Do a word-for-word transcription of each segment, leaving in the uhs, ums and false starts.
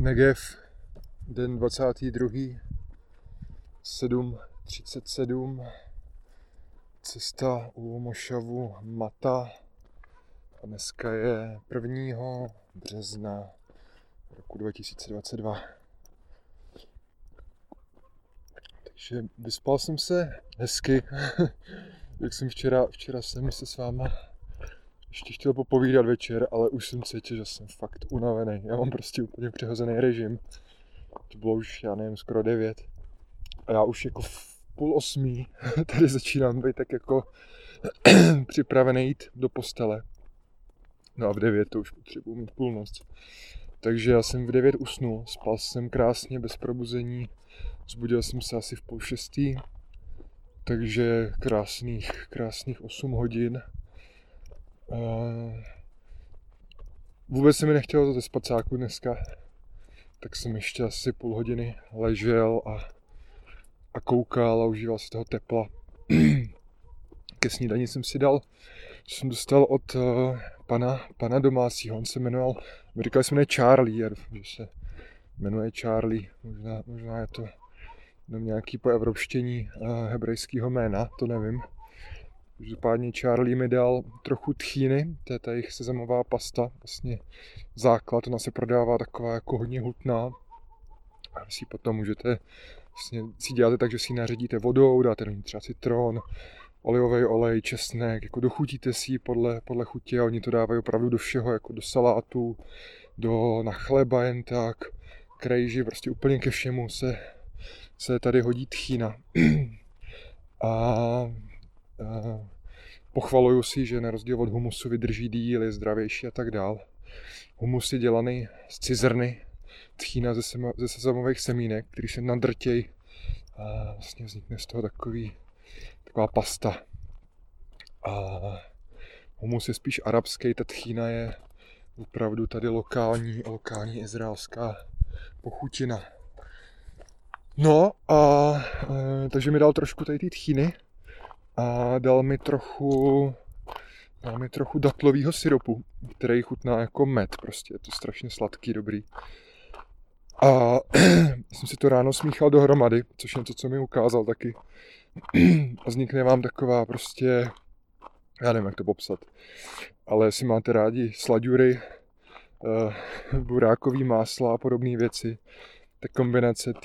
Negev, den dvacátý druhý sedm třicet sedm, cesta u mošavu Mata a dneska je prvního března roku dva tisíce dvacet dva. Takže vyspal jsem se hezky, jak jsem včera, včera jsem se s váma ještě chtěl popovídat večer, ale už jsem cítil, že jsem fakt unavený. Já mám prostě úplně přehozený režim. To bylo už, já nevím, skoro devět. A já už jako v půl osmí tady začínám být tak jako připravený jít do postele. No a v devět to už potřebuji mít půlnoc. Takže já jsem v devět usnul, spal jsem krásně, bez probuzení. Zbudil jsem se asi v půl šestý. Takže krásných, krásných osm hodin. Uh, vůbec se mi nechtělo ze spacáku dneska, tak jsem ještě asi půl hodiny ležel a, a koukal a užíval si toho tepla. Ke snídani jsem si dal, jsem dostal od uh, pana, pana domácího, on se jmenoval, říkali jsme ne Charlie, já doufám, že se jmenuje Charlie, možná, možná je to jenom nějaký poevropštění uh, hebrejského jména, to nevím. Každopádně Charlie mi dal trochu tchýny, to je ta jejich sezamová pasta, vlastně základ, ona se prodává taková jako hodně hutná. A vy si potom můžete, vlastně si děláte tak, že si ji naředíte vodou, dáte do ní třeba citron, olivový olej, česnek, jako dochutíte si ji podle, podle chutě a oni to dávají opravdu do všeho, jako do salátu, do, na chleba jen tak, k rejži, prostě úplně ke všemu se, se tady hodí tchýna. A Uh, pochvaluju si, že na rozdíl od humusu vydrží díl, je zdravější a tak dál. Humus je dělaný z cizrny, tchýna ze, sema, ze sezamových semínek, který se nadrtěj a vlastně vznikne z toho takový, taková pasta. A humus je spíš arabský, ta tchýna je opravdu tady lokální, lokální izraelská pochutina. No a uh, takže mi dal trošku tady ty tchýny. A dal mi trochu, dal mi trochu datlového syrupu, který chutná jako med, prostě je to strašně sladký, dobrý. A jsem si to ráno smíchal dohromady, což je něco, co mi ukázal taky. A vznikne vám taková prostě, já nevím, jak to popsat, ale jestli máte rádi slaďury, burákový másla a podobné věci, tak kombinace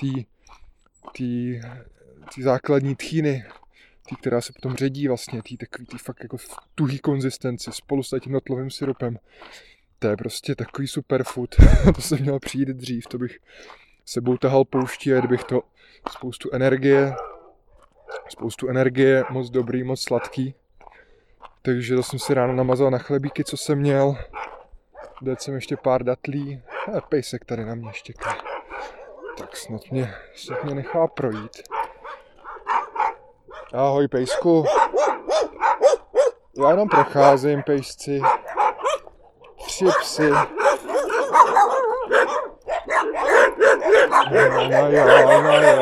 té základní tchýny, tý, která se potom ředí vlastně, tý takový tý fakt jako tuhý konzistenci spolu s tím datlovým syrupem. To je prostě takový superfood. To jsem měl přijít dřív, to bych sebou tahal pouští, kdybych to spoustu energie, spoustu energie, moc dobrý, moc sladký. Takže to jsem si ráno namazal na chlebíky, co jsem měl. Dal jsem ještě pár datlí. A pejsek tady na mě štěká. Tak snad mě, snad mě nechá projít. Ahoj pejsku. Já jenom procházím, pejsci. Tři psy. No, no jo, no jo.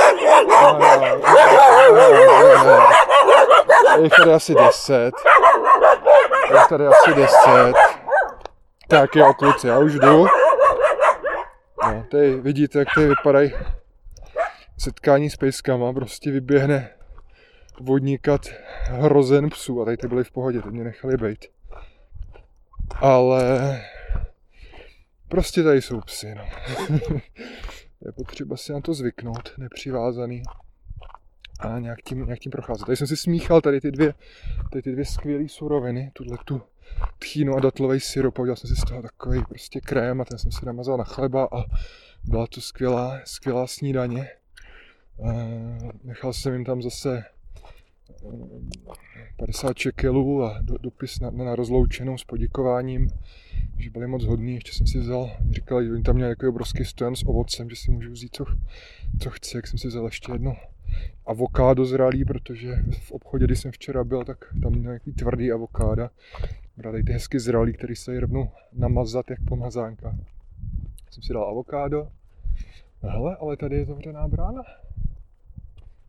Je jich tady asi deset. Je jich tady asi deset. Tak jo, kluci, já už jdu. No, tady vidíte, jak tady vypadají setkání s pejskama. Prostě vyběhne vodníkat hrozen psů a tady ty byly v pohodě, ty mě nechali bejt. Ale prostě tady jsou psy, no. Je potřeba si na to zvyknout, nepřivázaný a nějak tím, nějak tím procházet. Tady jsem si smíchal tady ty dvě, tady ty dvě skvělé suroviny, tuhle tu tchýnu a datlový syrup, udělal jsem si z toho takový prostě krém a ten jsem si namazal na chleba a byla to skvělá, skvělá snídaně. Nechal jsem jim tam zase padesát šekelů a do, dopis na, na rozloučenou s poděkováním, že byli moc hodní. Ještě jsem si vzal, říkali, že oni tam měli takový obrovský stojan s ovocem, že si můžu vzít co, co chci, jak jsem si vzal ještě jedno avokádo zralý, protože v obchodě, když jsem včera byl, tak tam měl nějaký tvrdý avokáda. Brali ty hezky zralý, který se rovnou namazat jak pomazánka. Jsem si dal avokádo. Hele, ale tady je zavřená brána.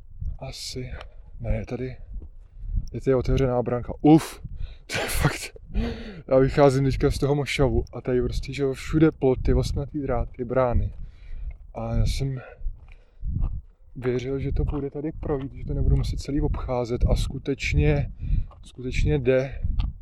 Asi. Ne, tady je tady otevřená bránka. Uf, to je fakt Já vycházím teďka z toho mošavu a tady prostě, že všude ploty, osnatý dráty, brány. A já jsem věřil, že to půjde tady projít, že to nebudu muset celý obcházet a skutečně, skutečně jde.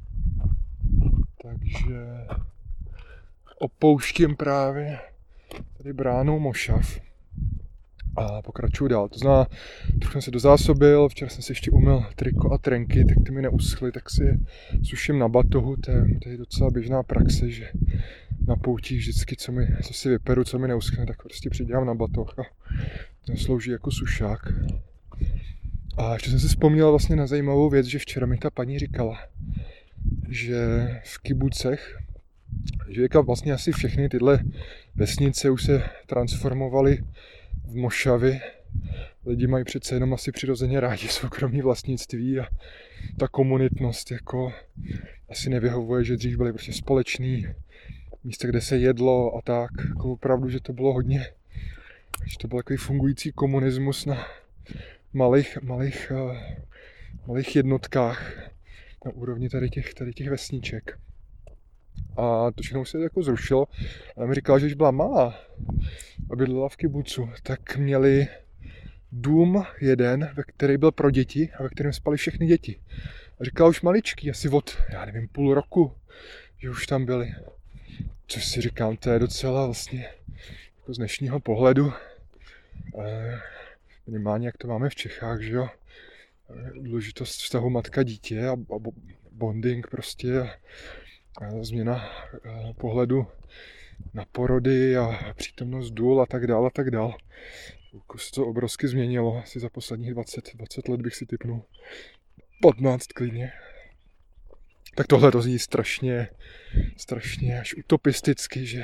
Takže opouštím právě tady bránou mošav a pokračuju dál. To znamená, trochu jsem se dozásobil, včera jsem si ještě umyl triko a trenky, tak ty mi neuschly, tak si je suším na batohu. To je, to je docela běžná praxe, že na poutích vždycky, co, mi, co si vyperu, co mi neuschne, tak prostě přidělám na batoh a ten slouží jako sušák. A ještě jsem si vzpomněl vlastně na zajímavou věc, že včera mi ta paní říkala, že v kibucech, že vlastně asi všechny tyhle vesnice už se transformovaly v mošavy. Lidi mají přece jenom asi přirozeně rádi soukromí vlastnictví a ta komunitnost jako asi nevyhovuje, že dřív byly prostě společný místa, kde se jedlo a tak. Jako opravdu, že to bylo hodně, že to byl takový fungující komunismus na malých, malých, malých jednotkách na úrovni tady těch, tady těch vesniček. A to všechno se jako zrušilo. Ale mi říkala, že když byla malá a bydlela v kibucu, tak měli dům jeden, ve který byl pro děti a ve kterém spali všechny děti. A říkala už maličký, asi od, já nevím, půl roku, že už tam byli. Což si říkám, to je docela vlastně jako z dnešního pohledu. Eh, minimálně jak to máme v Čechách, že jo. Důležitost vztahu matka-dítě a, a bonding prostě. A změna pohledu na porody a přítomnost důl a tak dál a tak dál. Se to obrovsky změnilo, asi za posledních dvacet, dvacet let bych si tipnul. patnáct klidně. Tak tohle to zní strašně, strašně až utopisticky, že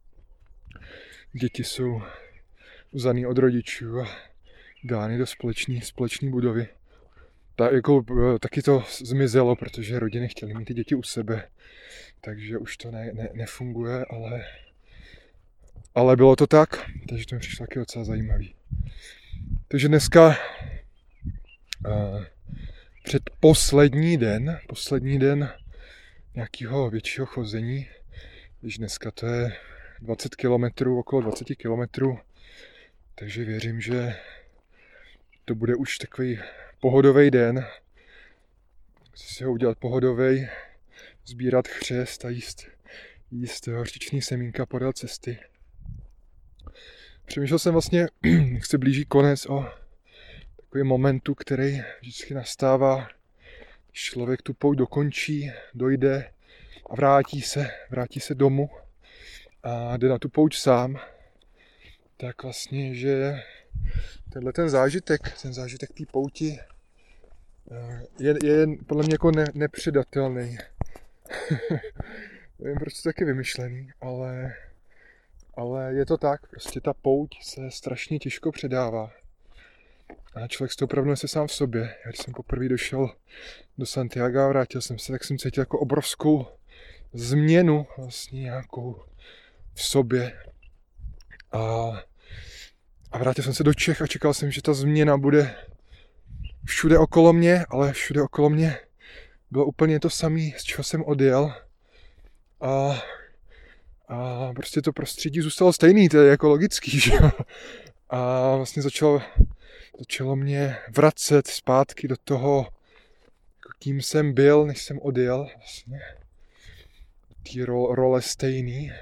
děti jsou vzaný od rodičů a dány do společné společné budovy. Ta, jako, taky to zmizelo, protože rodiny chtěly mít ty děti u sebe. Takže už to ne, ne, nefunguje, ale, ale bylo to tak, takže to mi přišlo taky docela zajímavý. Takže dneska uh, před poslední den, poslední den nějakého většího chození, když dneska to je dvacet kilometrů, okolo dvacet kilometrů, takže věřím, že to bude už takový pohodový den. Chci si ho udělat pohodovej, sbírat chřest a jíst, jíst hořčičný semínka podél cesty. Přemýšlel jsem vlastně, jak se blíží konec, o takovém momentu, který vždycky nastává, když člověk tu pouť dokončí, dojde a vrátí se, vrátí se domů a jde na tu pouť sám. Tak vlastně, že tenhle ten zážitek, ten zážitek té pouti je, je podle mě jako ne, nepředatelný. Nevím, proč to taky vymyšlený, ale, ale je to tak, prostě ta pouť se strašně těžko předává. A člověk si to opravdu nese sám v sobě. Já když jsem poprvé došel do Santiago a vrátil jsem se, tak jsem cítil jako obrovskou změnu vlastně nějakou v sobě. A, a vrátil jsem se do Čech a čekal jsem, že ta změna bude všude okolo mě, ale všude okolo mě bylo úplně to samé, z čeho jsem odjel. A, a prostě to prostředí zůstalo stejný, to je jako logický, že jo. A vlastně začalo, začalo mě vracet zpátky do toho, kým jsem byl, než jsem odjel. Vlastně ty ro, role stejný. A,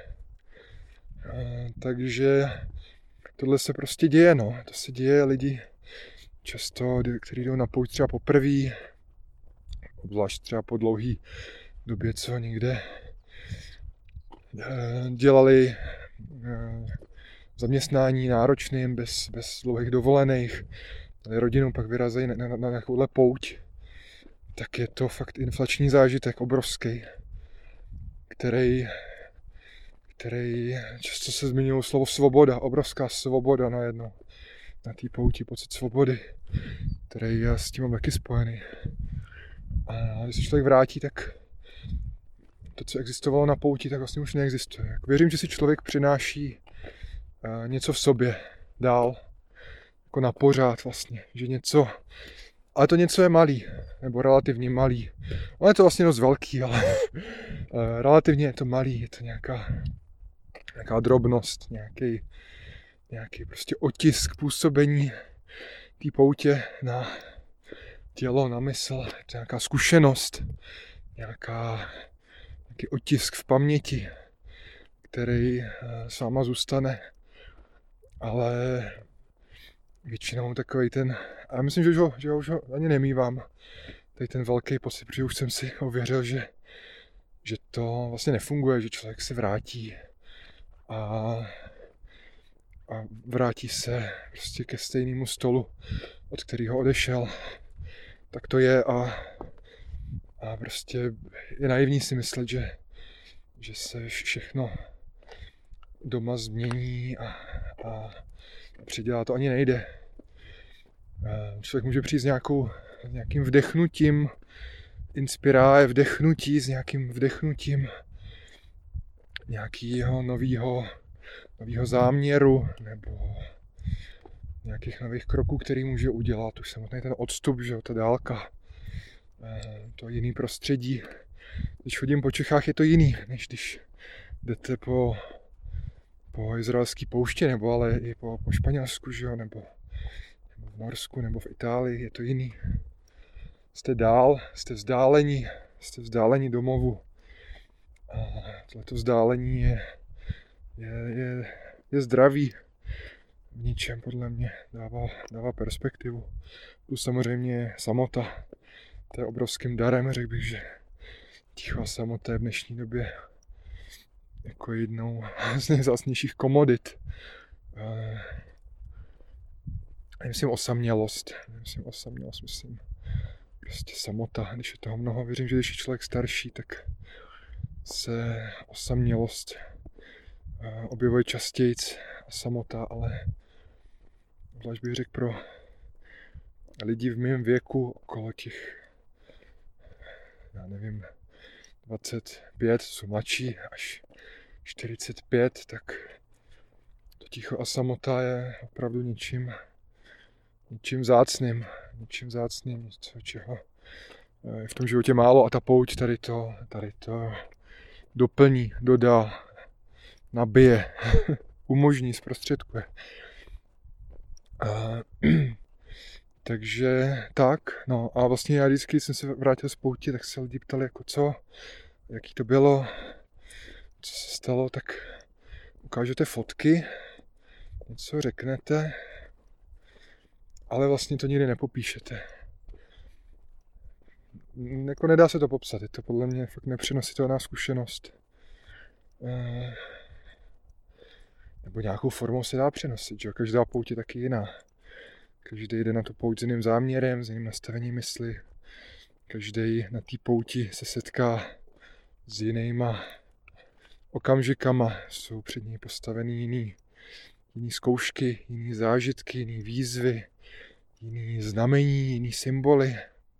takže tohle se prostě děje, no. To se děje lidi často, kteří jdou na pouť třeba poprvé, obzvlášť třeba po dlouhý době, co někde dělali zaměstnání náročným, bez, bez dlouhých dovolených, rodinou pak vyrazejí na, na, na nějakouhle pouť, tak je to fakt inflační zážitek obrovský, který, který často se zmiňuje slovo svoboda, obrovská svoboda najednou. Na té pouti pocit svobody, který je s tím taky spojený. A když se člověk vrátí, tak to, co existovalo na pouti, tak vlastně už neexistuje. Věřím, že si člověk přináší něco v sobě dál, jako na pořád vlastně, že něco, Ale to něco je malý, nebo relativně malý. On je to vlastně dost velký, ale relativně je to malý, je to nějaká, nějaká drobnost, nějaký, nějaký prostě otisk působení té poutě na tělo, na mysl, je to nějaká zkušenost, nějaká, nějaký otisk v paměti, který s váma zůstane, ale většinou takový ten, a já myslím, že už ho, že ho, už ho ani nemývám, tady ten velký pocit, protože už jsem si ověřil, že, že to vlastně nefunguje, že člověk se vrátí a, a vrátí se prostě ke stejnému stolu, od kterého odešel. Tak to je a, a prostě je naivní si myslet, že, že se všechno doma změní a, a předělá, to ani nejde. Člověk může přijít s nějakou, nějakým vdechnutím, inspirá vdechnutí, s nějakým vdechnutím nějakého nového nového záměru nebo nějakých nových kroků, který může udělat. Už samotný ten odstup, že jo, ta dálka, to jiný prostředí. Když chodím po Čechách, je to jiný, než když jdete po, po izraelský pouště, nebo ale i po, po Španělsku, že jo, nebo, nebo v Norsku, nebo v Itálii, je to jiný. Jste dál, jste vzdálení, jste vzdálení domovu. A tohleto vzdálení je, je, je, je zdravý v ničem, podle mě, dává, dává perspektivu. Tu samozřejmě samota, to je obrovským darem, řekl bych, že tichá samota je v dnešní době jako jednou z nejvzácnějších komodit. Nemyslím osamělost, nemyslím osamělost, myslím prostě samota, když je toho mnoho. Věřím, že když je člověk starší, tak se osamělost objevuje častějc a samota, ale zvlášť bych řekl pro lidi v mém věku, okolo těch, já nevím, dvacet pět, jsou mladší, až čtyřicet pět, tak to ticho a samota je opravdu ničím, ničím vzácným, ničím vzácným, něco, čeho je v tom životě málo a ta pouť tady to, tady to doplní, dodá, nabije, umožní, zprostředkuje. A, takže tak, no a vlastně já vždycky, když jsem se vrátil z pouti, tak se lidi ptali jako co, jaký to bylo, co se stalo, tak ukážete fotky, něco řeknete, ale vlastně to nikdy nepopíšete. Jako nedá se to popsat, je to podle mě fakt nepřenositelná zkušenost. E... Nebo nějakou formou se dá přenosit, že každá pouť je taky jiná. Každý jde na tu pouť s jiným záměrem, s jiným nastavením mysli. Každý na té pouti se setká s jinýma okamžikama. Jsou před ní postavený jiný, jiný zkoušky, jiný zážitky, jiný výzvy, jiný znamení, jiný symboly,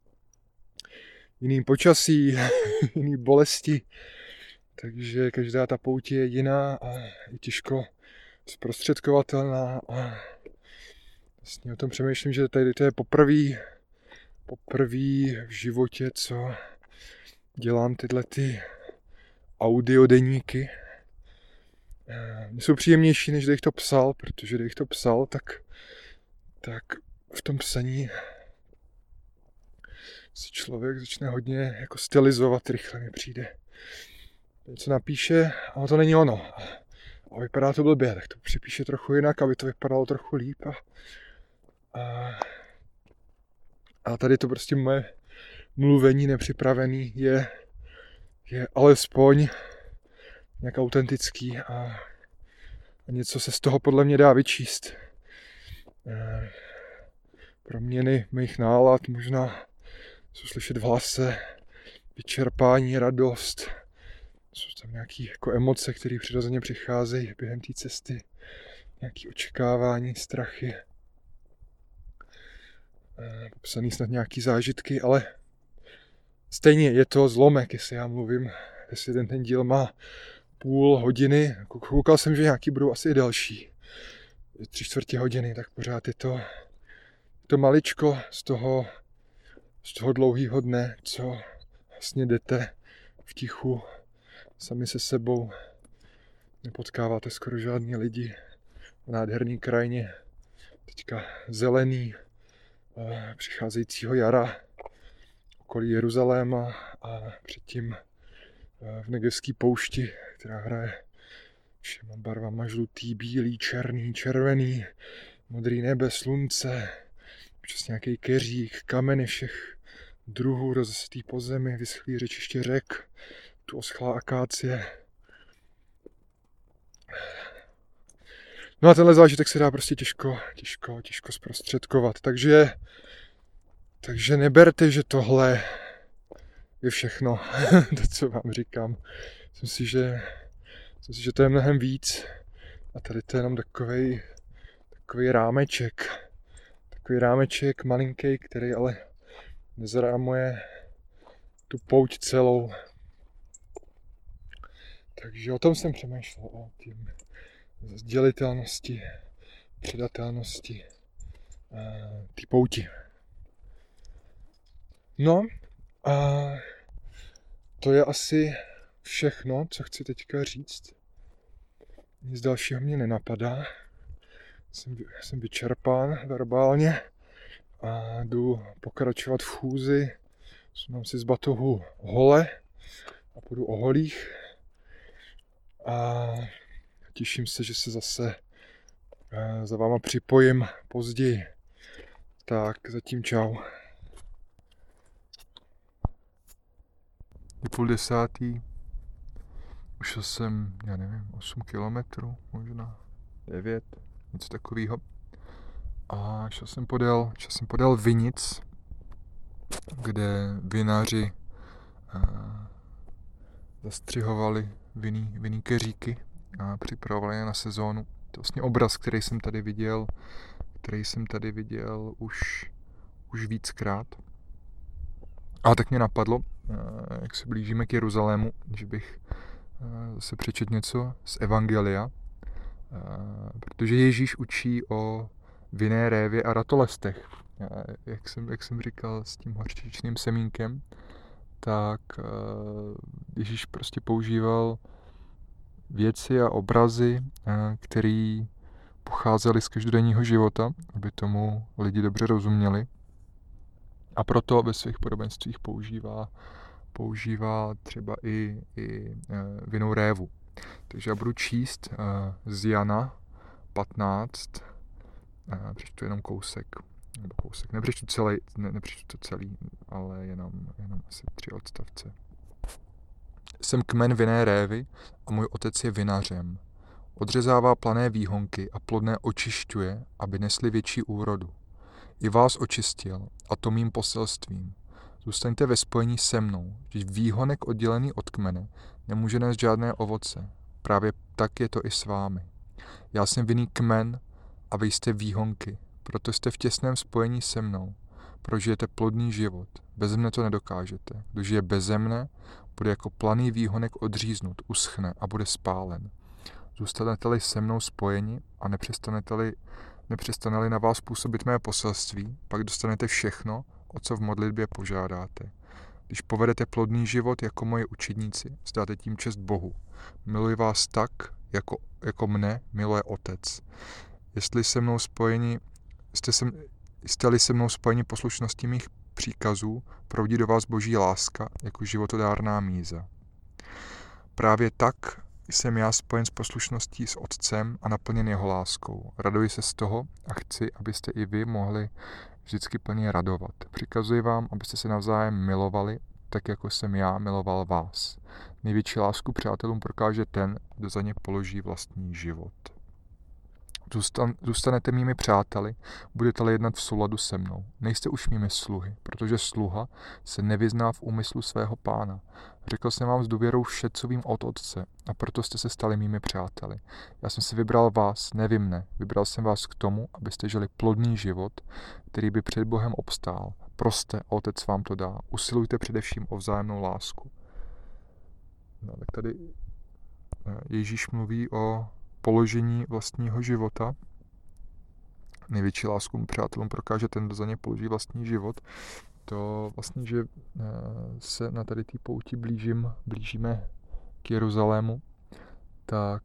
jiný počasí, jiný bolesti. Takže každá ta pouť je jiná a je těžko zprostředkovatelná a vlastně o tom přemýšlím, že tady to je poprvé poprvé v životě, co dělám tyhle ty audiodeníky. Jsou příjemnější, než kdybych to psal, protože kdybych to psal, tak, tak v tom psaní si člověk začne hodně jako stylizovat, rychle mi přijde. Něco napíše, ale to není ono. A vypadá to blbě, tak to připíše trochu jinak, aby to vypadalo trochu líp. A, a, a tady to prostě moje mluvení nepřipravený je, je alespoň nějak autentický a, a něco se z toho podle mě dá vyčíst. E, proměny mých nálad možná jsou slyšet v hlase, vyčerpání, radost. Jsou tam nějaké jako emoce, které přirozeně přicházejí během té cesty. Nějaké očekávání, strachy. E, popsaný snad nějaké zážitky, ale stejně je to zlomek, jestli já mluvím, jestli ten, ten díl má půl hodiny. Koukal jsem, že nějaký budou asi i další. Tři čtvrtě hodiny, tak pořád je to, je to maličko z toho z toho dlouhého dne, co vlastně jdete v tichu, sami se sebou, nepotkáváte skoro žádný lidi, v nádherný krajině, teďka zelený, přicházejícího jara, okolí Jeruzaléma a předtím v Negevské poušti, která hraje všema barvama žlutý, bílý, černý, červený, modrý nebe, slunce, občas nějaký keřík, kameny všech druhů rozesetý po zemi, vyschlý řečiště řek, tu oschlá akácie. No a tenhle zážitek se dá prostě těžko, těžko, těžko zprostředkovat, takže, takže neberte, že tohle je všechno, to, co vám říkám. Myslím si, že, myslím si, že to je mnohem víc a tady to je jenom takovej, takovej rámeček, takový rámeček malinký, který ale nezrámuje tu pouť celou. Takže o tom jsem přemýšlel, o tím sdělitelnosti, předatelnosti té pouti. No a to je asi všechno, co chci teďka říct. Nic dalšího mě nenapadá. Jsem, jsem vyčerpán verbálně a jdu pokračovat v chůzi. Sunám si z batohu hole a půjdu o holích. A těším se, že se zase za váma připojím později. Tak zatím čau. Je půl desátý. Ušel jsem, já nevím, osm kilometrů, možná devět, něco takového. A šel jsem podél, šel jsem podél vinic, kde vinaři uh, zastřihovali vinný, vinný keříky a připravovali je na sezónu. To je vlastně obraz, který jsem tady viděl, který jsem tady viděl už, už víckrát. A tak mě napadlo, uh, jak se blížíme k Jeruzalému, že bych zase přečet něco z Evangelia, protože Ježíš učí o vinné révě a ratolestech. Jak jsem, jak jsem říkal s tím hořčičným semínkem, tak Ježíš prostě používal věci a obrazy, které pocházely z každodenního života, aby tomu lidi dobře rozuměli. A proto ve svých podobenstvích používá používá třeba i, i vinnou révu. Takže já budu číst z Jana patnáct, přečtu jenom kousek, nebo kousek, nepřečtu celý, ne, nepřečtu to celý, ale jenom, jenom asi tři odstavce. Jsem kmen vinné révy a můj otec je vinařem. Odřezává plané výhonky a plodné očišťuje, aby nesly větší úrodu. I vás očistil, a to mým poselstvím. Zůstaňte ve spojení se mnou, když výhonek oddělený od kmene nemůže nést žádné ovoce. Právě tak je to i s vámi. Já jsem vinný kmen a vy jste výhonky, proto jste v těsném spojení se mnou. Prožijete plodný život. Beze mne to nedokážete. Kdo žije beze mne, bude jako planý výhonek odříznut, uschne a bude spálen. Zůstanete-li se mnou spojeni a nepřestanete-li, nepřestane-li na vás působit mé poselství, pak dostanete všechno, o co v modlitbě požádáte. Když povedete plodný život jako moji učedníci, vzdáte tím čest Bohu. Miluji vás tak, jako, jako mne miluje Otec. Jestli se mnou spojeni, jste se, jste-li se mnou spojeni poslušností mých příkazů, proudí do vás Boží láska jako životodárná míza. Právě tak jsem já spojen s poslušností s Otcem a naplněn jeho láskou. Raduji se z toho a chci, abyste i vy mohli vždycky plně radovat. Přikazuji vám, abyste se navzájem milovali, tak jako jsem já miloval vás. Největší lásku přátelům prokáže ten, kdo za ně položí vlastní život. Zůstan, zůstanete mými přáteli, budete-li jednat v souladu se mnou. Nejste už mými sluhy, protože sluha se nevyzná v úmyslu svého pána. Řekl jsem vám s důvěrou vše, co vím od Otce, a proto jste se stali mými přáteli. Já jsem si vybral vás, ne vy mne. Vybral jsem vás k tomu, abyste žili plodný život, který by před Bohem obstál. Proste, Otec vám to dá. Usilujte především o vzájemnou lásku. No, tak tady Ježíš mluví o položení vlastního života. Největší lásku přátelům prokáže ten, kdo za ně položí vlastní život. to vlastně, že se na tady té pouti blížím, blížíme k Jeruzalému, tak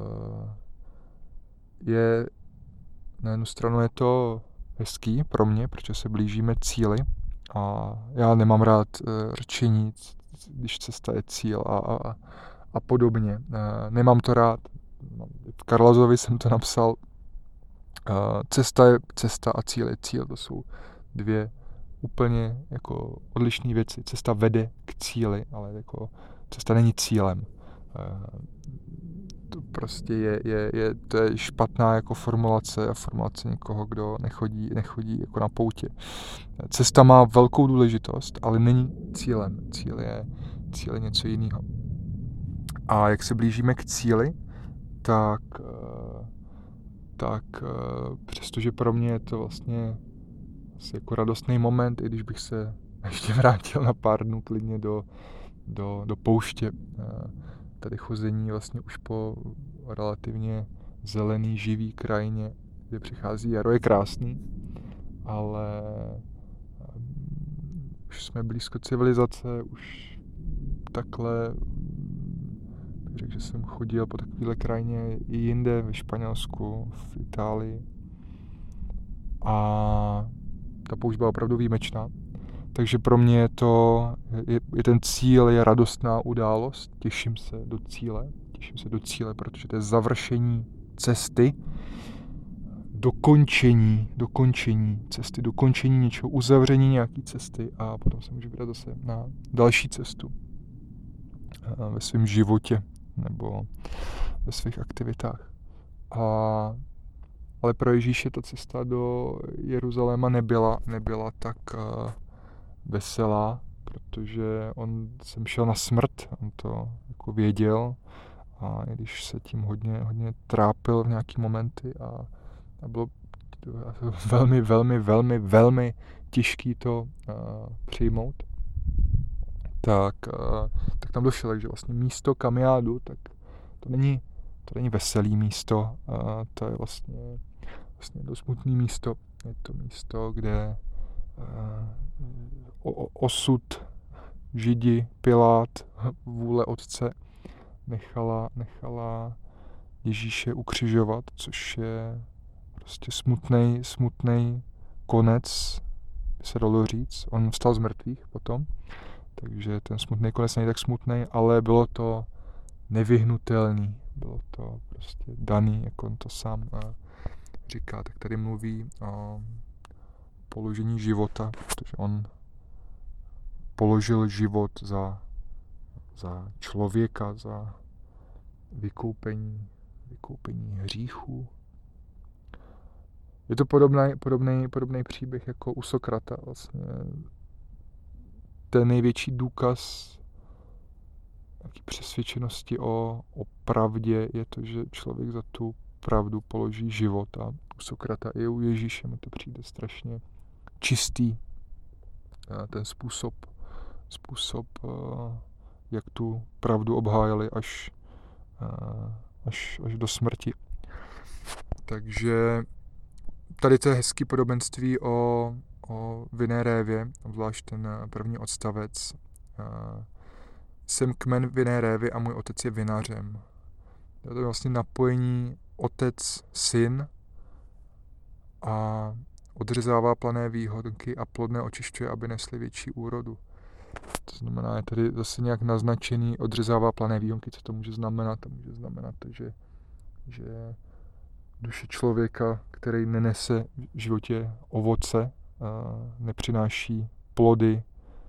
je na jednu stranu je to hezký pro mě, protože se blížíme cíli a já nemám rád řečení, když cesta je cíl a, a, a podobně. Nemám to rád. V Karlazovi jsem to napsal. Cesta je cesta a cíl je cíl. To jsou dvě úplně jako odlišné věci. Cesta vede k cíli, ale jako cesta není cílem. To prostě je, je, je, to je špatná jako formulace a formulace někoho, kdo nechodí, nechodí jako na poutě. Cesta má velkou důležitost, ale není cílem. Cíl je, cíl je něco jiného. A jak se blížíme k cíli, tak, tak přestože pro mě je to vlastně asi jako radostný moment, i když bych se ještě vrátil na pár dnů klidně do, do, do pouště. Tady chození vlastně už po relativně zelený, živý krajině, kde přichází jaro, je krásný, ale už jsme blízko civilizace, už takhle, bych řekl, že jsem chodil po takovéhle krajině i jinde, ve Španělsku, v Itálii a ta poušť byla opravdu výjimečná. Takže pro mě je to, je, je ten cíl, je radostná událost, těším se do cíle, těším se do cíle, protože to je završení cesty, dokončení, dokončení cesty, dokončení něčeho, uzavření nějaký cesty a potom se můžu vydat zase na další cestu ve svém životě nebo ve svých aktivitách. A, ale pro Ježíše ta cesta do Jeruzaléma nebyla, nebyla tak uh, veselá, protože on sem šel na smrt, on to jako věděl a i když se tím hodně, hodně trápil v nějaký momenty a, a bylo velmi, velmi, velmi, velmi těžký to uh, přijmout, tak, uh, tak tam došel, takže vlastně místo, kam já jdu, tak to není, to není veselý místo, uh, to je vlastně, vlastně to smutný místo, je to místo, kde uh, osud Židi, Pilát, vůle Otce nechala, nechala Ježíše ukřižovat, což je prostě smutnej, smutnej konec, by se dalo říct. On vstal z mrtvých potom, takže ten smutný konec není tak smutný, ale bylo to nevyhnutelný, bylo to prostě daný, jak on to sám uh, říká, tak tady mluví o položení života, protože on položil život za, za člověka, za vykoupení, vykoupení hříchů. Je to podobný, podobný, podobný příběh jako u Sokrata. Vlastně ten největší důkaz nějaký přesvědčenosti o, o pravdě je to, že člověk za tu pravdu položí život. A u Sokrata i u Ježíše mi to přijde strašně čistý. Ten způsob, způsob jak tu pravdu obhájili až, až, až do smrti. Takže tady to je hezký podobenství o, o vinné révě, zvlášť ten první odstavec. Jsem kmen vinné révy a můj otec je vinařem. To je vlastně napojení otec, syn a odřezává plané výhodky a plodné očišťuje, aby nesly větší úrodu. To znamená, je tady zase nějak naznačený, odřezává plané výhonky, co to může znamenat? To může znamenat to, že, že duše člověka, který nenese v životě ovoce, nepřináší plody,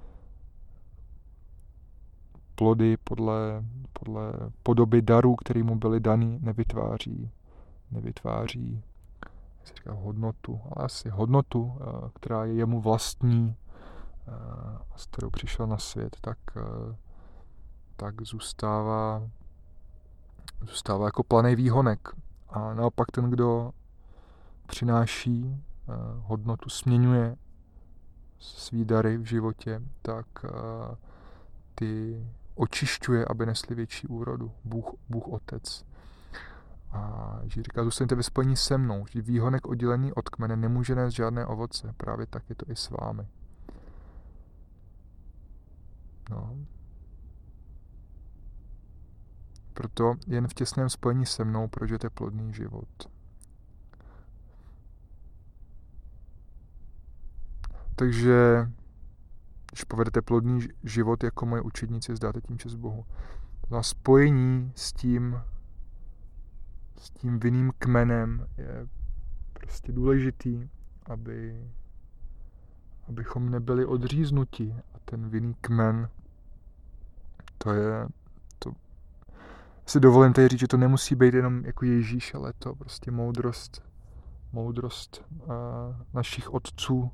plody podle, podle podoby darů, které mu byly daný, nevytváří, nevytváří jak se říká, hodnotu, ale asi hodnotu, která je jemu vlastní, a s kterou přišel na svět, tak, tak zůstává, zůstává jako planý výhonek. A naopak ten, kdo přináší hodnotu, směňuje svý dary v životě, tak ty očišťuje, aby nesli větší úrodu. Bůh, Bůh Otec. A Ježíš říká, zůstaňte ve spojení se mnou, že výhonek oddělený od kmene nemůže nést žádné ovoce. Právě tak je to i s vámi. No. Proto jen v těsném spojení se mnou prožijete plodný život. Takže když povedete plodný život jako moje učedníci, zdáte tím čest Bohu. Na spojení s tím, s tím vinným kmenem je prostě důležitý, aby, abychom nebyli odříznuti. A ten vinný kmen, to je, to si dovolím tady říct, že to nemusí být jenom jako Ježíš, ale to prostě moudrost, moudrost uh, našich otců,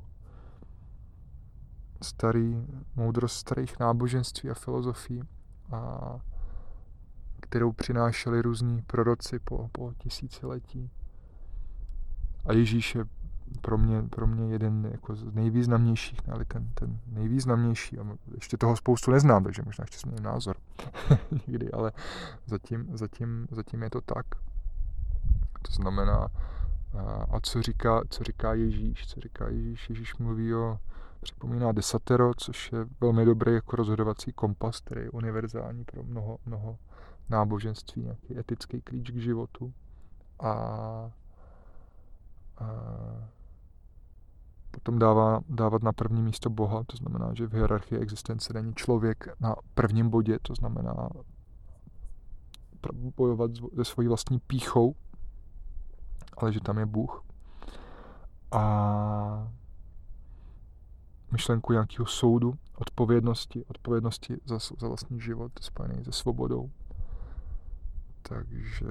starý, moudrost starých náboženství a filozofií, a kterou přinášeli různí proroci po, po tisíciletí. A Ježíš je pro mě, pro mě jeden jako z nejvýznamnějších, ale ten, ten nejvýznamnější. A ještě toho spoustu neznám, takže možná ještě změním názor někdy, ale zatím, zatím, zatím je to tak. To znamená, a co říká, co říká Ježíš? Co říká Ježíš? Ježíš mluví o, připomíná desatero, což je velmi dobrý jako rozhodovací kompas, který je univerzální pro mnoho, mnoho náboženství, nějaký etický klíč k životu. A, a potom dává, dávat na první místo Boha, to znamená, že v hierarchii existence není člověk na prvním bodě, to znamená bojovat se svojí vlastní pýchou, ale že tam je Bůh. A myšlenku nějakého soudu, odpovědnosti, odpovědnosti za, za vlastní život, spojený se svobodou. Takže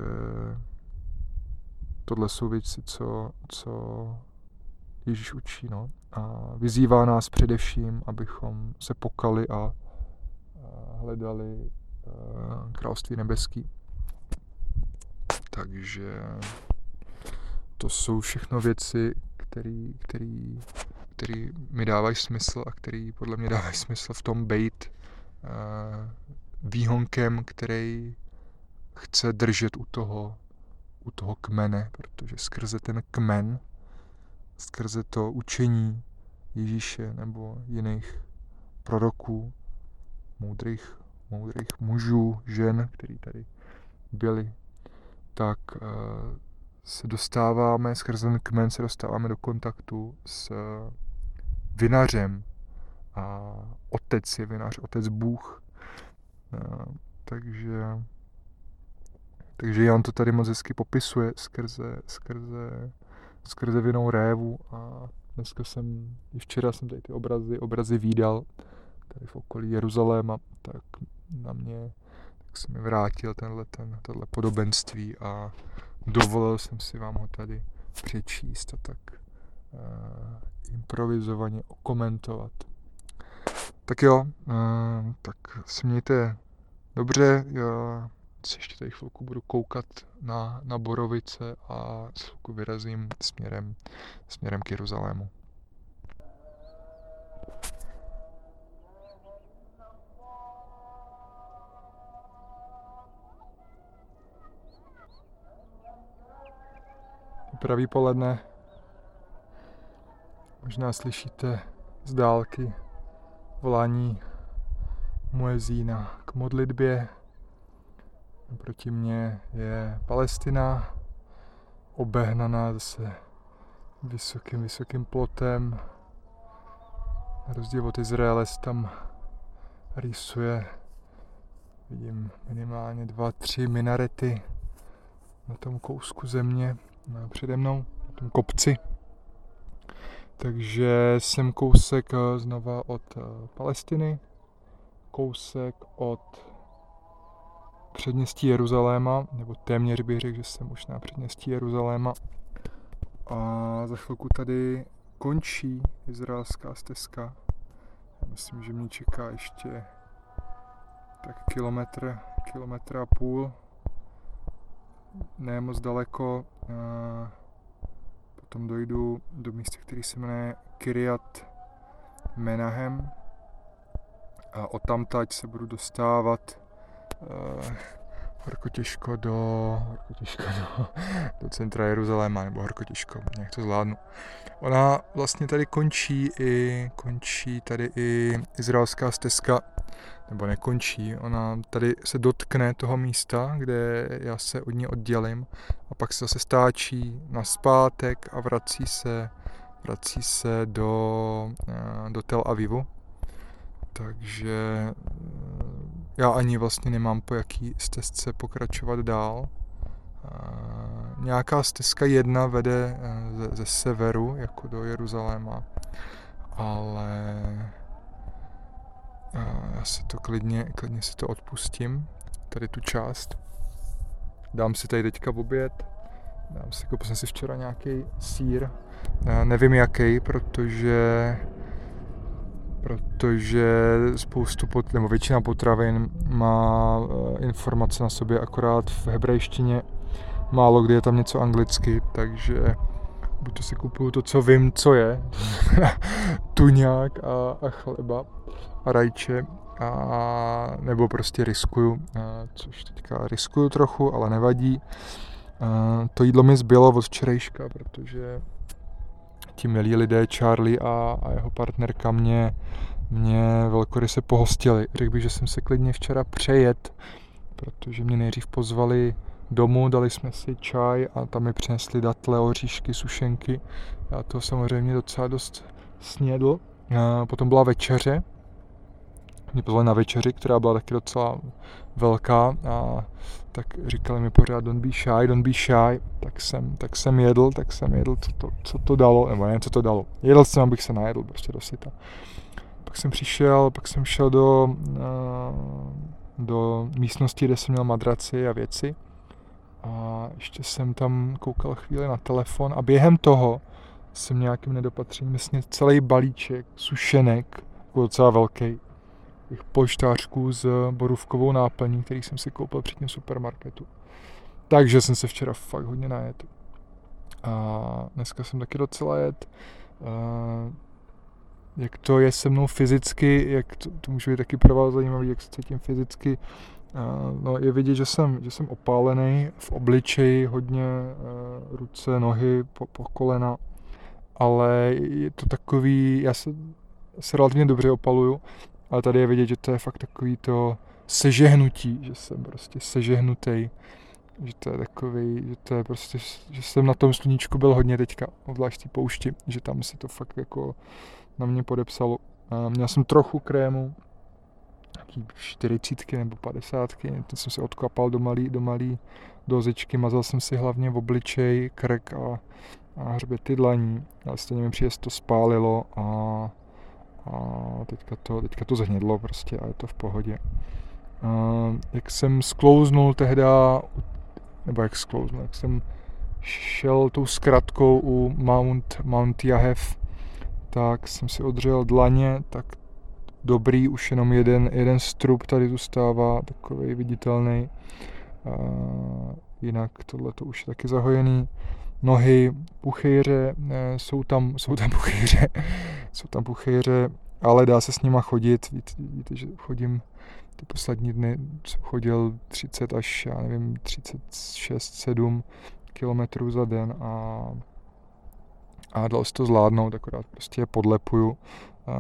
tohle jsou věci, co, co Ježíš učí. No. A vyzývá nás především, abychom se pokali a, a hledali a, království nebeský. Takže to jsou všechno věci, který, který, který mi dávají smysl a který podle mě dávají smysl v tom bejt uh, výhonkem, který chce držet u toho, u toho kmene, protože skrze ten kmen, skrze to učení Ježíše nebo jiných proroků, moudrých, moudrých mužů, žen, který tady byli, tak uh, se dostáváme, skrze ten kmen se dostáváme do kontaktu s vinařem. A otec je vinař, otec Bůh. A, takže, takže Jan to tady moc hezky popisuje skrze, skrze, skrze vinnou révu. A dneska jsem, i včera jsem tady ty obrazy, obrazy vídal, tady v okolí Jeruzaléma, tak na mě, tak se mi vrátil tenhle, ten, tenhle podobenství a dovolil jsem si vám ho tady přečíst a tak uh, improvizovaně okomentovat. Tak jo, uh, tak se mějte dobře, já se ještě tady chvilku budu koukat na, na Borovice a chvilku vyrazím směrem, směrem k Jeruzalému. Pravý poledne. Možná slyšíte z dálky volání muezína k modlitbě. Proti mně je Palestina, obehnaná zase vysokým, vysokým plotem. Na rozdíl od Izraele se tam rýsuje, vidím minimálně dva, tři minarety na tom kousku země přede mnou, na tom kopci. Takže jsem kousek znova od Palestiny, kousek od předměstí Jeruzaléma, nebo téměř bych řekl, že jsem už na předměstí Jeruzaléma. A za chvilku tady končí izraelská stezka. Já myslím, že mě čeká ještě tak kilometr, kilometr a půl. Ne moc daleko. Potom dojdu do místa, který se jmenuje Kiryat Menahem. A odtamtať se budu dostávat uh, horko těžko do, horko těžko do, do centra Jeruzaléma, nebo horko těžko, nějak to zvládnu. Ona vlastně tady končí i, končí tady i izraelská stezka nebo nekončí. Ona tady se dotkne toho místa, kde já se od ní oddělím a pak se zase stáčí nazpátek a vrací se, vrací se do, do Tel Avivu. Takže já ani vlastně nemám po jaký stezce pokračovat dál. Nějaká stezka jedna vede ze, ze severu, jako do Jeruzaléma, ale já si to klidně, klidně si to odpustím, tady tu část. Dám si tady teďka oběd, dám si, koupil jsem si včera nějaký sýr, nevím jaký, protože protože spoustu, pot, nebo většina potravin má informace na sobě akorát v hebrejštině, málo kdy je tam něco anglicky, takže buď to si kupuju to, co vím, co je, tuňák a, a chleba a rajče, a nebo prostě riskuju, a, což teďka riskuju trochu, ale nevadí. A, to jídlo mi zbylo od včerejška, protože ti milí lidé Charlie a, a jeho partnerka mě, mě velkoryse pohostili. Řekl bych, že jsem se klidně včera přejet, protože mě nejdřív pozvali domů, dali jsme si čaj a tam mi přinesli datle, oříšky, sušenky. Já to samozřejmě docela dost snědl. A potom byla večeře. Mě pozvali na večeři, která byla taky docela velká, a tak říkali mi pořád don't be shy, don't be shy, tak jsem, tak jsem jedl, tak jsem jedl, co to, co to dalo, nebo ne, co to dalo. Jedl jsem, abych se najedl, prostě dosyta. Pak jsem přišel, pak jsem šel do, do místnosti, kde jsem měl madraci a věci, a ještě jsem tam koukal chvíli na telefon a během toho jsem nějakým nedopatřením vlastně celý balíček sušenek, docela velký, těch polštářků s borůvkovou náplní, který jsem si koupil při tím supermarketu. Takže jsem se včera fakt hodně najet. A dneska jsem taky docela jet. A jak to je se mnou fyzicky, jak to, to může být taky pro vás zajímavý, jak se cítím fyzicky. A no, je vidět, že jsem, že jsem opálený v obličeji, hodně a, ruce, nohy, po, po kolena. Ale je to takový, já se, se relativně dobře opaluju, ale tady je vidět, že to je fakt takový to sežehnutí, že jsem prostě sežehnutý, že to je takový, že to je prostě, že jsem na tom sluníčku byl hodně teďka, obzvlášť té poušti, že tam se to fakt jako na mě podepsalo. A měl jsem trochu krému, nějaký čtyřicítky nebo padesátky, ten jsem si odkapal do malý, do malý dozičky, mazal jsem si hlavně v obličej, krk a, a hřbety dlaní, ale stejně mi přijde, to spálilo a a teďka to, teďka to zhnědlo prostě a je to v pohodě. A jak jsem sklouznul tehda, nebo jak sklouznul, jak jsem šel tou zkratkou u Mount, Mount Jahev, tak jsem si odřel dlaně, tak dobrý, už jenom jeden, jeden strup tady zůstává, takovej viditelný. A jinak tohle to už je taky zahojený. Nohy, puchejře, jsou tam, jsou tam puchejře, jsou tam puchejře, ale dá se s nima chodit. Víte, víte, že chodím ty poslední dny, jsem chodil třicet až, já nevím, třicet šest sedm kilometrů za den a, a dalo se to zvládnout, akorát prostě je podlepuju. A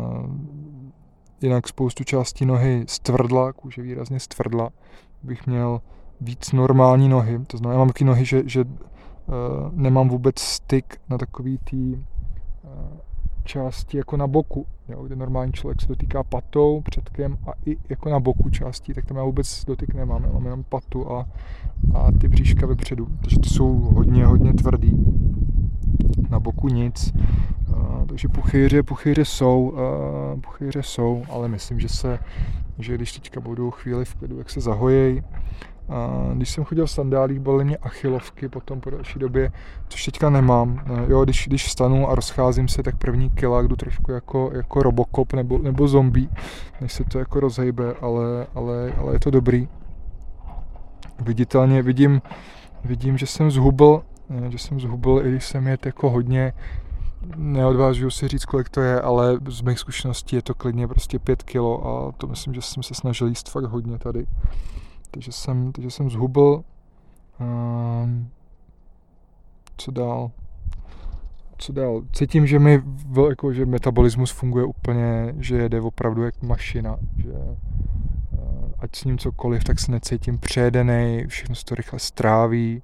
jinak spoustu částí nohy stvrdla, kůže výrazně stvrdla, bych měl víc normální nohy, to znamená, já mám taky nohy, že, že Uh, nemám vůbec styk na takový tý uh, části jako na boku, jo, kde normální člověk se dotýká patou, předkem a i jako na boku částí, tak tam já vůbec dotyk nemám, já mám jenom patu a, a ty bříška vepředu, takže ty jsou hodně, hodně tvrdý, na boku nic, uh, takže puchýře, puchýře jsou, uh, puchýře jsou, ale myslím, že se, že když teďka budou chvíli v klidu, jak se zahojej. A když jsem chodil v sandálích, bolely mě achilovky potom po další době, což teďka nemám. Jo, když, když vstanu a rozcházím se, tak první kila jdu trošku jako, jako Robocop nebo, nebo zombie, než se to jako rozhejbe, ale, ale, ale je to dobrý. Viditelně vidím, vidím, že jsem zhubl, že jsem zhubl, i když jsem jet jako hodně, neodvážuji si říct, kolik to je, ale z mých zkušeností je to klidně prostě pět kilo a to myslím, že jsem se snažil jíst fakt hodně tady. Takže jsem, takže jsem zhubl. Um, co dál? co dál? Cítím, že mi jako, že metabolismus funguje úplně, že jede opravdu jak mašina, že ať s ním cokoliv, tak se necítím přejedenej, všechno se to rychle stráví,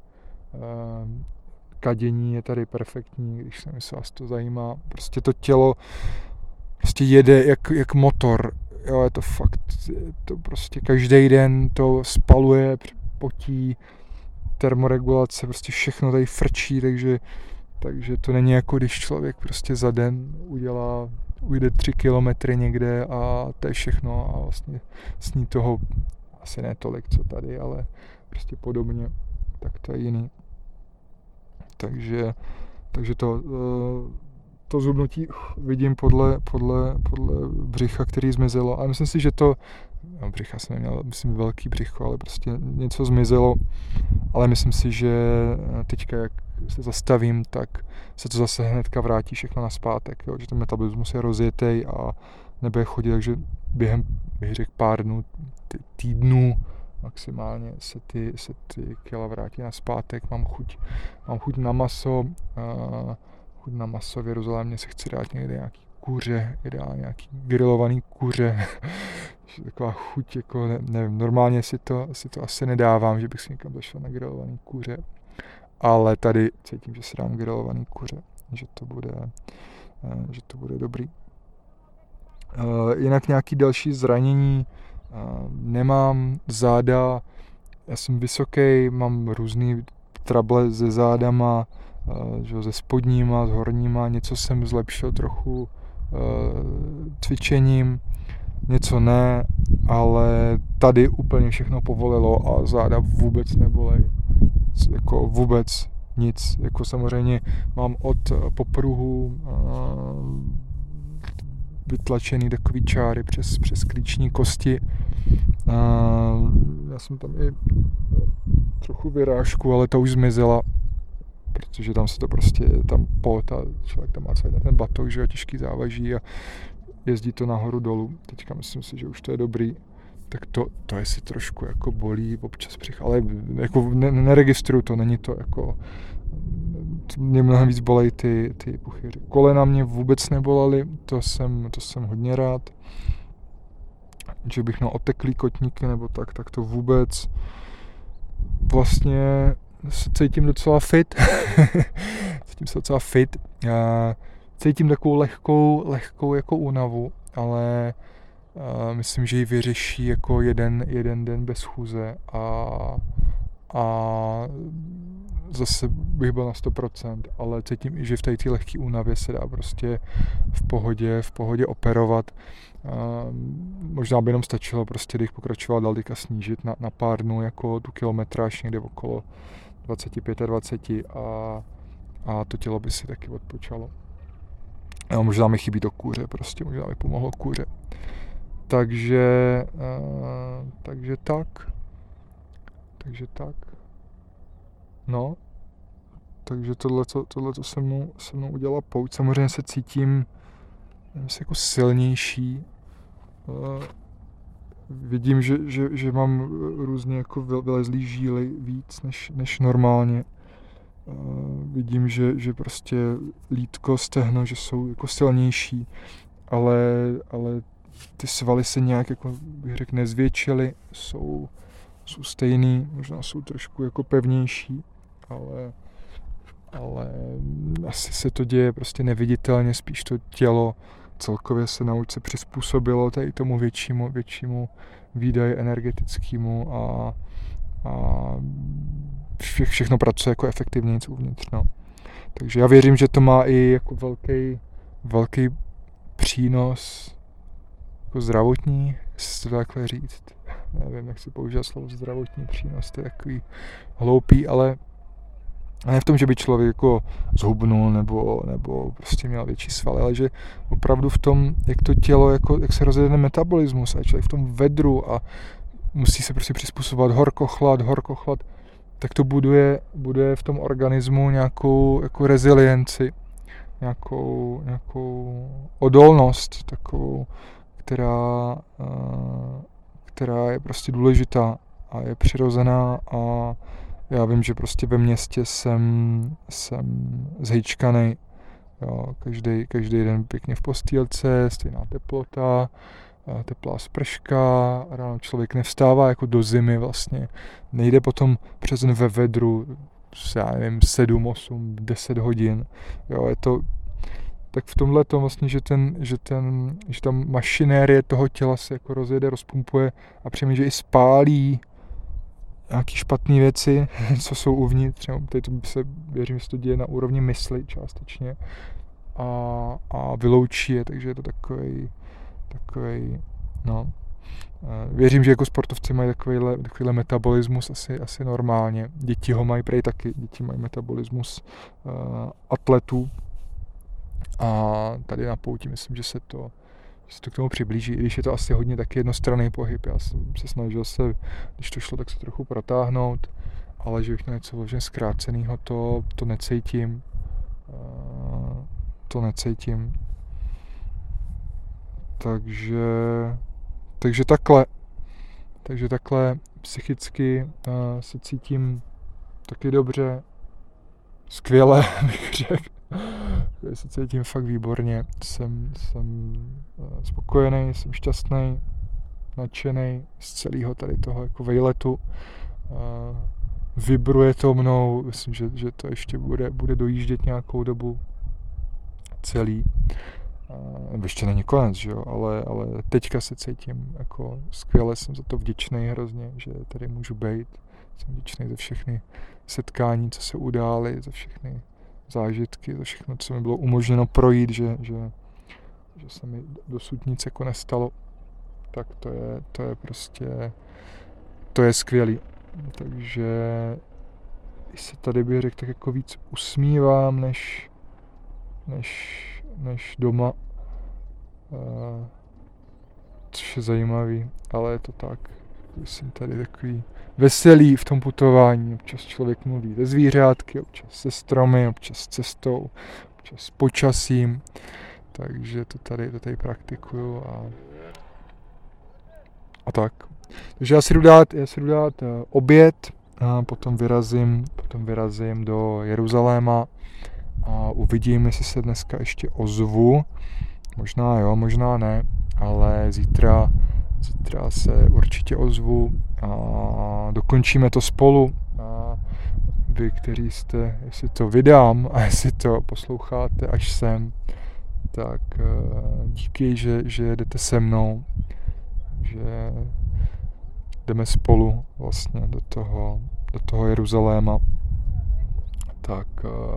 kadění je tady perfektní, když se mi se vás to zajímá, prostě to tělo prostě jede jak, jak motor, jo, je to fakt, je to prostě každý den to spaluje, potí, termoregulace, prostě všechno tady frčí, takže, takže to není jako když člověk prostě za den udělá, ujde tři kilometry někde a to je všechno a vlastně sní toho asi ne tolik, co tady, ale prostě podobně, tak to je jiný. Takže, takže to, to zhubnutí vidím podle, podle, podle břicha, který zmizelo. A myslím si, že to, no břicha jsem neměl, myslím velký břicho, ale prostě něco zmizelo. Ale myslím si, že teďka, jak se zastavím, tak se to zase hnedka vrátí všechno nazpátek, jo? Že ten metabolismus je rozjetej a nebude chodit, takže během, bych řekl, pár dnů, týdnů maximálně se ty, se ty kila vrátí nazpátek, mám chuť, mám chuť na maso, uh, chuť na maso, v Jeruzalémě se chci dát někde nějaký kuře, ideálně nějaký grilovaný kuře, taková chuť, jako ne, nevím, normálně si to, si to asi nedávám, že bych si někam zašel na grilovaný kuře, ale tady cítím, že si dám grilovaný kuře, že to bude, uh, že to bude dobrý. Uh, jinak nějaký další zranění nemám, záda, já jsem vysoký, mám různý trable se zádama, že, se spodníma, s horníma, něco jsem zlepšil trochu cvičením, něco ne, ale tady úplně všechno povolilo a záda vůbec nebolej, jako vůbec nic, jako samozřejmě mám od popruhu vytlačený takový čáry přes, přes klíční kosti. A já jsem tam i trochu vyrážku, ale ta už zmizela, protože tam se to prostě, tam pot a člověk tam má celý ten batoh, že je těžký závaží a jezdí to nahoru dolů. Teďka myslím si, že už to je dobrý. Tak to, to jestli trošku jako bolí občas přich, ale jako ne, neregistruju to, není to jako, mě mnohem víc bolej ty, ty puchyři. Kolena mě vůbec nebolely, to jsem, to jsem hodně rád. Že bych měl oteklý kotníky nebo tak, tak to vůbec. Vlastně se cítím docela fit. cítím se docela fit. Cítím takovou lehkou, lehkou jako únavu, ale Uh, myslím, že ji vyřeší jako jeden, jeden den bez chůze a, a zase bych byl na sto procent, ale cítím i, že v té lehké únavě se dá prostě v pohodě, v pohodě operovat. Uh, možná by jenom stačilo prostě, když pokračoval dál teďka snížit na, na pár dnů jako tu kilometráž někde okolo dvacet pět dvacet a, a to tělo by si taky odpočalo. No, možná mi chybí to kůře, prostě možná mi pomohlo kůře. Takže, uh, takže tak, takže tak, no, takže tohleto, tohleto se mnou, se mnou udělala pouť. Samozřejmě se cítím, nevím, jako silnější, uh, vidím, že, že, že mám různě jako vylezlý žíly víc než, než normálně. Uh, vidím, že, že prostě lítko, stehno, že jsou jako silnější, ale, ale ty svaly se nějak, jako bych řekl, nezvětšily, jsou, jsou stejný, možná jsou trošku jako pevnější, ale, ale asi se to děje prostě neviditelně, spíš to tělo celkově se na ulici přizpůsobilo tady tomu většímu, většímu výdaji energetickému a, a vše, všechno pracuje jako efektivněji uvnitř. No. Takže já věřím, že to má i jako velký, velký přínos jako zdravotní, jestli to takhle říct. Nevím, jak si použít slovo zdravotní přínos, to je takový hloupý, ale ne v tom, že by člověk jako zhubnul nebo, nebo prostě měl větší svaly, ale že opravdu v tom, jak to tělo, jako, jak se rozjede metabolismus a člověk v tom vedru a musí se prostě přizpůsobovat horko, chlad, horko, chlad, tak to buduje, buduje v tom organismu nějakou jako rezilienci, nějakou, nějakou odolnost, takovou, která, která je prostě důležitá a je přirozená a já vím, že prostě ve městě jsem, jsem zhejčkanej Jo, každý, každý den pěkně v postýlce, stejná teplota, teplá sprška, ráno člověk nevstává jako do zimy vlastně. Nejde potom přes den ve vedru, já nevím, sedm, osm, deset hodin. Jo, je to tak v tomhle to vlastně, že, ten, že, ten, že ta mašinérie toho těla se jako rozjede, rozpumpuje a přijme, že i spálí nějaký špatné věci, co jsou uvnitř. Teď to se, věřím, že se to děje na úrovni mysli částečně a, a vyloučí je, takže je to takovej, takovej, no. Věřím, že jako sportovci mají takovýhle, takovýhle metabolismus asi, asi normálně. Děti ho mají prej taky, děti mají metabolismus uh, atletů. A tady na pouti myslím, že se to, že se to k tomu přiblíží, i když je to asi hodně taky jednostranný pohyb. Já jsem se snažil se, když to šlo, tak se trochu protáhnout, ale že bych na něco vložen zkrácenýho, to, to necítím. Uh, to necítím. Takže, takže takhle. Takže takhle psychicky uh, se cítím taky dobře, skvěle, bych řekl. Se cítím fakt výborně, jsem, jsem spokojený, jsem šťastný, nadšený z celého tady toho jako vejletu. Vibruje to mnou, myslím, že, že to ještě bude, bude dojíždět nějakou dobu celý. Nebo ještě není konec, že jo? Ale, ale teďka se cítím jako skvěle, jsem za to vděčný hrozně, že tady můžu být. Jsem vděčný za všechny setkání, co se udály, za všechny zážitky, za všechno, co mi bylo umožněno projít, že, že, že se mi dosud nic jako nestalo, tak to je, to je prostě, to je skvělý. Takže se tady bych řekl, tak jako víc usmívám, než, než, než doma, uh, což je zajímavý, ale je to tak. Jsem tady takový veselý v tom putování, občas člověk mluví se zvířátky, občas se stromy, občas s cestou, občas s počasím, takže to tady, to tady praktikuju a, a tak. Takže já si jdu dát, já si jdu dát uh, oběd, a potom vyrazím, potom vyrazím do Jeruzaléma a uvidím, jestli se dneska ještě ozvu, možná jo, možná ne, ale zítra Zítra se určitě ozvu a dokončíme to spolu. A vy, kteří jste, jestli to vydám a jestli to posloucháte až sem, tak díky, že, že jedete se mnou, že jdeme spolu vlastně do toho, do toho Jeruzaléma. Tak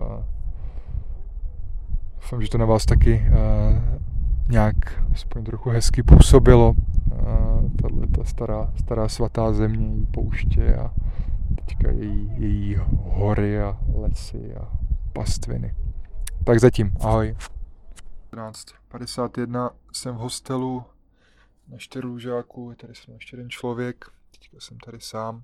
doufám, že to na vás taky nějak aspoň trochu hezky působilo. Tahle ta stará, stará svatá země, její pouště a teďka její, její hory a lesy a pastviny. Tak zatím, ahoj. čtrnáct padesát jedna jsem v hostelu na Čtyřlůžáku, tady jsem ještě jeden člověk, teďka jsem tady sám.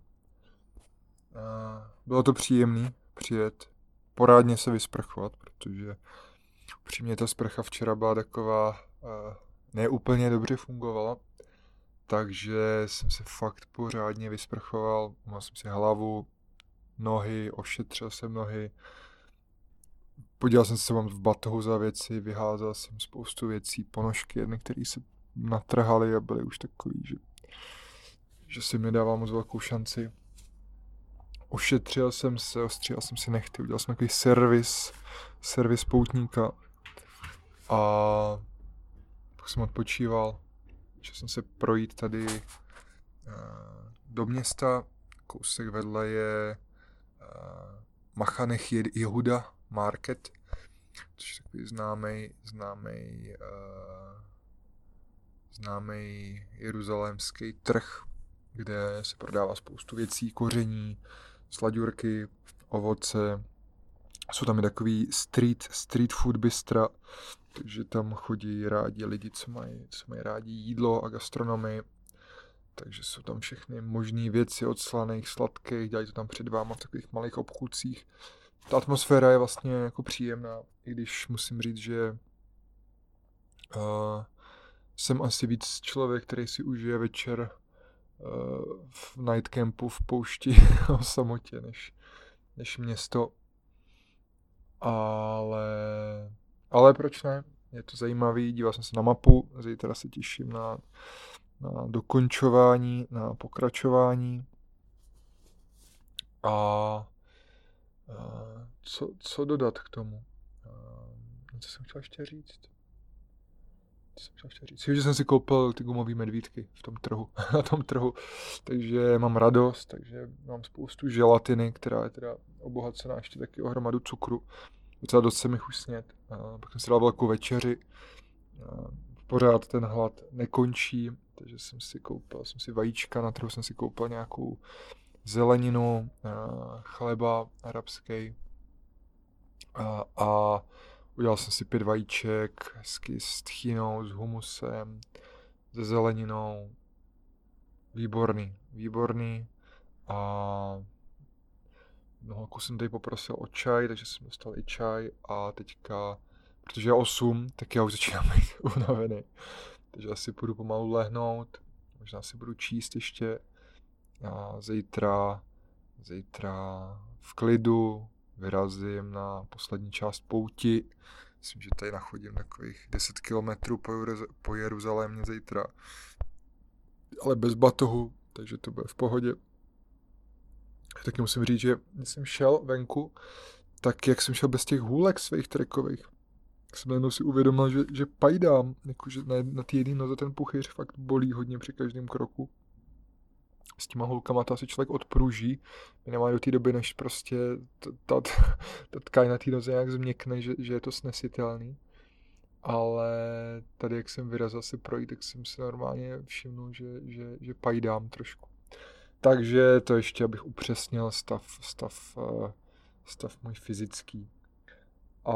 Bylo to příjemný přijet, porádně se vysprchovat, protože upřímně ta sprcha včera byla taková, ne úplně dobře fungovala. Takže jsem se fakt pořádně vysprchoval, umyl jsem si hlavu, nohy, ošetřil jsem nohy, podělal jsem se vám v batohu za věci, vyházel jsem spoustu věcí, ponožky, jedny, které se natrhaly a byly už takový, že, že si mi dával moc velkou šanci. Ošetřil jsem se, ostříhal jsem si nechty, udělal jsem takový servis, servis poutníka a pak jsem odpočíval. Šel jsem se projít tady uh, do města, kousek vedle je uh, Machanech Jehuda Market, což je takový známý, známý, uh, známý jeruzalémský trh, kde se prodává spoustu věcí, koření, slaďurky, ovoce. Jsou tam i takový street, street food bystra, takže tam chodí rádi lidi, co mají, co mají rádi jídlo a gastronomii. Takže jsou tam všechny možné věci od slaných, sladkých, dělají to tam před váma v takových malých obchůdcích. Ta atmosféra je vlastně jako příjemná, i když musím říct, že uh, jsem asi víc člověk, který si užije večer uh, v night campu v poušti o samotě, než, než město. Ale... ale proč ne? Je to zajímavý, díval jsem se na mapu, zítra se těším na, na dokončování, na pokračování. A, a co, co dodat k tomu? A, co jsem chtěl ještě říct? Co jsem chtěl ještě říct? Že jsem si koupil ty gumové medvídky v tom trhu, na tom trhu, takže mám radost, takže mám spoustu želatiny, která je teda obohacená ještě taky o hromadu cukru. Docela dost jsem jich už sněd. A pak jsem si dal velkou večeři. A pořád ten hlad nekončí, takže jsem si koupil, jsem si vajíčka, na trhu jsem si koupil nějakou zeleninu, chleba arabský a, a udělal jsem si pět vajíček, hezky s tchýnou, s humusem, se zeleninou. Výborný, výborný. A mnoho jsem tady poprosil o čaj, takže jsem dostal i čaj a teďka, protože je osm, tak já už začínám být unavený. Takže asi půjdu pomalu lehnout, možná si budu číst ještě a zítra, zítra v klidu vyrazím na poslední část pouti. Myslím, že tady nachodím takových deset kilometrů po, po Jeruzalémě zítra, ale bez batohu, takže to bude v pohodě. Taky musím říct, že když jsem šel venku, tak jak jsem šel bez těch hůlek svých trekových, tak jsem najednou si uvědomil, že, že pajdám, jakože na, na ty jedný noze ten puchýř fakt bolí hodně při každém kroku. S těma hůlkama to asi člověk odpruží, minimálně do té doby, než prostě ta, ta, ta tkáň na té noze nějak změkne, že, že je to snesitelný. Ale tady, jak jsem vyrazil se projít, tak jsem si normálně všimnul, že, že, že pajdám trošku. Takže to ještě, abych upřesnil stav, stav, stav můj fyzický. A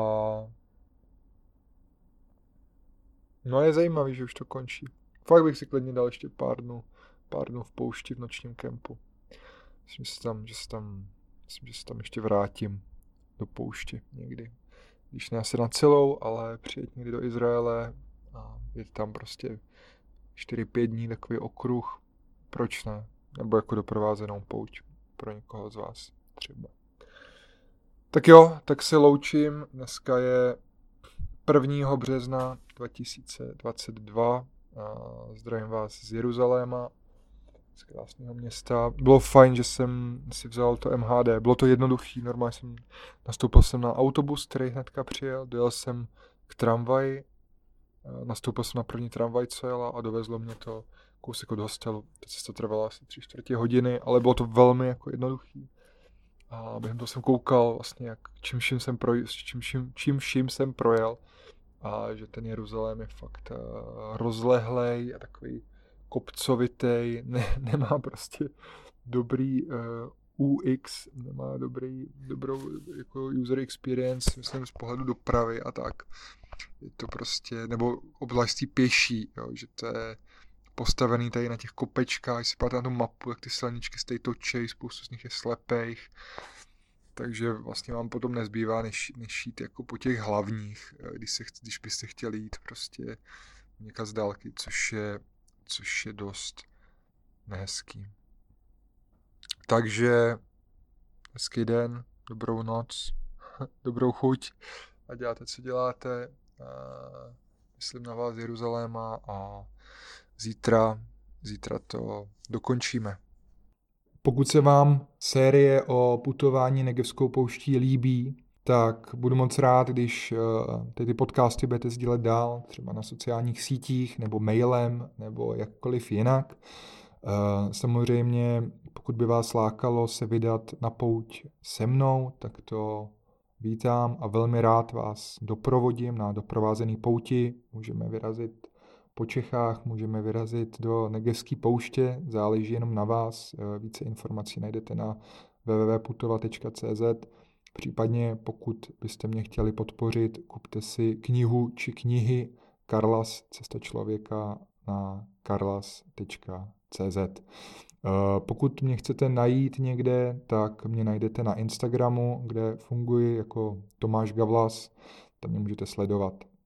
no je zajímavý, že už to končí. Fakt bych si klidně dal ještě pár dnů, pár dnů v poušti v nočním kempu. Myslím, že se tam, že se tam, myslím, že se tam ještě vrátím do pouště někdy. Když ne asi na celou, ale přijet někdy do Izraele a jet tam prostě čtyři pět dní takový okruh. Proč ne? Nebo jako doprovázenou pouť pro někoho z vás třeba. Tak jo, tak se loučím. Dneska je prvního března dva tisíce dvacet dva. Zdravím vás z Jeruzaléma, z krásného města. Bylo fajn, že jsem si vzal to M H D. Bylo to jednoduchý, normálně jsem nastoupil jsem na autobus, který hnedka přijel, dojel jsem k tramvaji, nastoupil jsem na první tramvaj, co jela a dovezlo mě to kousek od hostelu. Teď se to trvalo asi tři čtvrtě hodiny, ale bylo to velmi jako jednoduchý. A během toho jsem koukal vlastně, jak, čím vším jsem, proj, čím, čím, čím vším jsem projel. A že ten Jeruzalém je fakt uh, rozlehlej a takový kopcovitej, ne, nemá prostě dobrý uh, U X, nemá dobrý, dobrou jako user experience, myslím z pohledu dopravy a tak. Je to prostě, nebo oblasti pěší, jo, že to je postavený tady na těch kopečkách, když se podíváte na tu mapu, jak ty silničky se tady točí, spoustu z nich je slepejch. Takže vlastně vám potom nezbývá, než, než jít jako po těch hlavních, když, se, když byste chtěli jít prostě někam z dálky, což je, což je dost nehezký. Takže hezký den, dobrou noc, dobrou chuť a děláte, co děláte. Myslím na vás z Jeruzaléma a zítra, zítra to dokončíme. Pokud se vám série o putování Negevskou pouští líbí, tak budu moc rád, když ty, ty podcasty budete sdílet dál, třeba na sociálních sítích, nebo mailem, nebo jakkoliv jinak. Samozřejmě, pokud by vás lákalo se vydat na pouť se mnou, tak to vítám a velmi rád vás doprovodím na doprovázený pouti. Můžeme vyrazit po Čechách, můžeme vyrazit do Negevské pouště, záleží jenom na vás. Více informací najdete na w w w tečka putovat tečka c z. Případně, pokud byste mě chtěli podpořit, kupte si knihu či knihy Karlas, Cesta člověka na karlas tečka c z. Pokud mě chcete najít někde, tak mě najdete na Instagramu, kde funguji jako Tomáš Gavlas, tam mě můžete sledovat.